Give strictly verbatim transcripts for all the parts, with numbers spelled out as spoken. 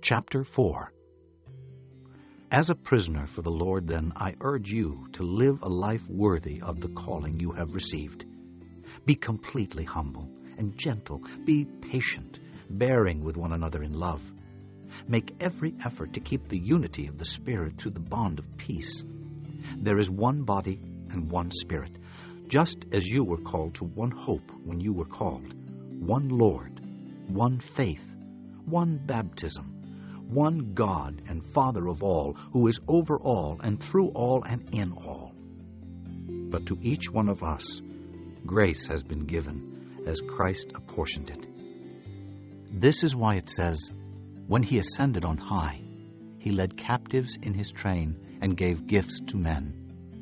Chapter four. As a prisoner for the Lord, then, I urge you to live a life worthy of the calling you have received. Be completely humble and gentle. Be patient, bearing with one another in love. Make every effort to keep the unity of the Spirit through the bond of peace. There is one body and one Spirit, just as you were called to one hope when you were called, one Lord, one faith, one baptism, one God and Father of all, who is over all and through all and in all. But to each one of us, grace has been given as Christ apportioned it. This is why it says, when he ascended on high, he led captives in his train and gave gifts to men.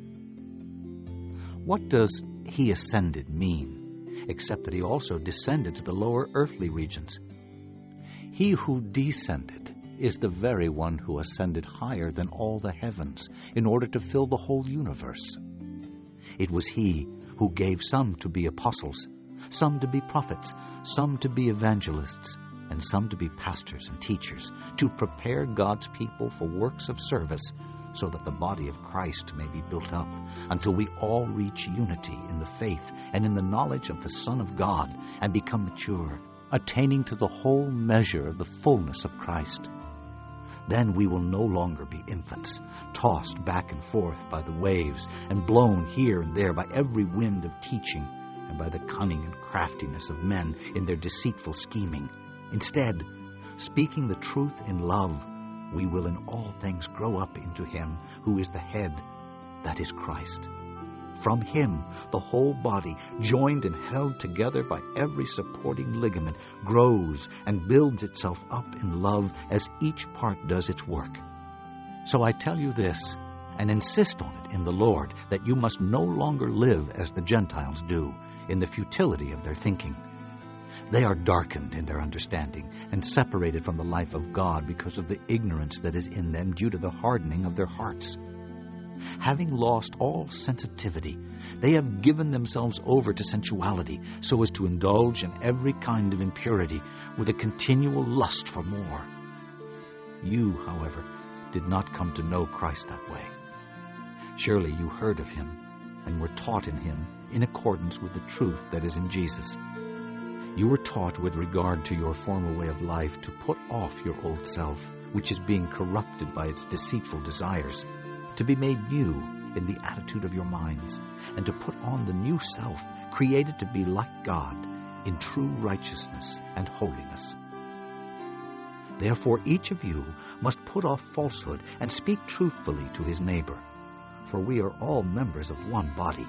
What does he ascended mean, except that he also descended to the lower earthly regions? He who descended is the very one who ascended higher than all the heavens in order to fill the whole universe. It was he who gave some to be apostles, some to be prophets, some to be evangelists, and some to be pastors and teachers, to prepare God's people for works of service, so that the body of Christ may be built up, until we all reach unity in the faith and in the knowledge of the Son of God, and become mature, attaining to the whole measure of the fullness of Christ. Then we will no longer be infants, tossed back and forth by the waves, and blown here and there by every wind of teaching, and by the cunning and craftiness of men in their deceitful scheming. Instead, speaking the truth in love, we will in all things grow up into him who is the head, that is Christ. From him, the whole body, joined and held together by every supporting ligament, grows and builds itself up in love as each part does its work. So I tell you this, and insist on it in the Lord, that you must no longer live as the Gentiles do, in the futility of their thinking. They are darkened in their understanding and separated from the life of God because of the ignorance that is in them due to the hardening of their hearts. Having lost all sensitivity, they have given themselves over to sensuality so as to indulge in every kind of impurity with a continual lust for more. You, however, did not come to know Christ that way. Surely you heard of him and were taught in him in accordance with the truth that is in Jesus. You were taught with regard to your former way of life to put off your old self, which is being corrupted by its deceitful desires, to be made new in the attitude of your minds, and to put on the new self, created to be like God, in true righteousness and holiness. Therefore each of you must put off falsehood and speak truthfully to his neighbor, for we are all members of one body.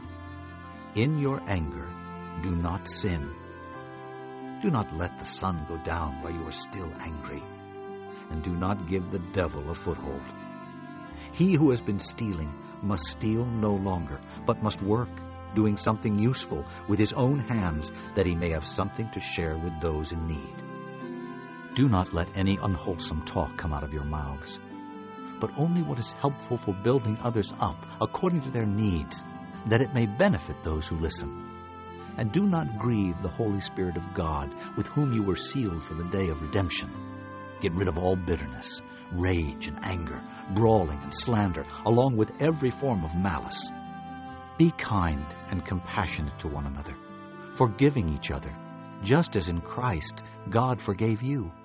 In your anger, do not sin. Do not let the sun go down while you are still angry, and do not give the devil a foothold. He who has been stealing must steal no longer, but must work, doing something useful with his own hands, that he may have something to share with those in need. Do not let any unwholesome talk come out of your mouths, but only what is helpful for building others up according to their needs, that it may benefit those who listen. And do not grieve the Holy Spirit of God, with whom you were sealed for the day of redemption. Get rid of all bitterness, rage and anger, brawling and slander, along with every form of malice. Be kind and compassionate to one another, forgiving each other, just as in Christ God forgave you.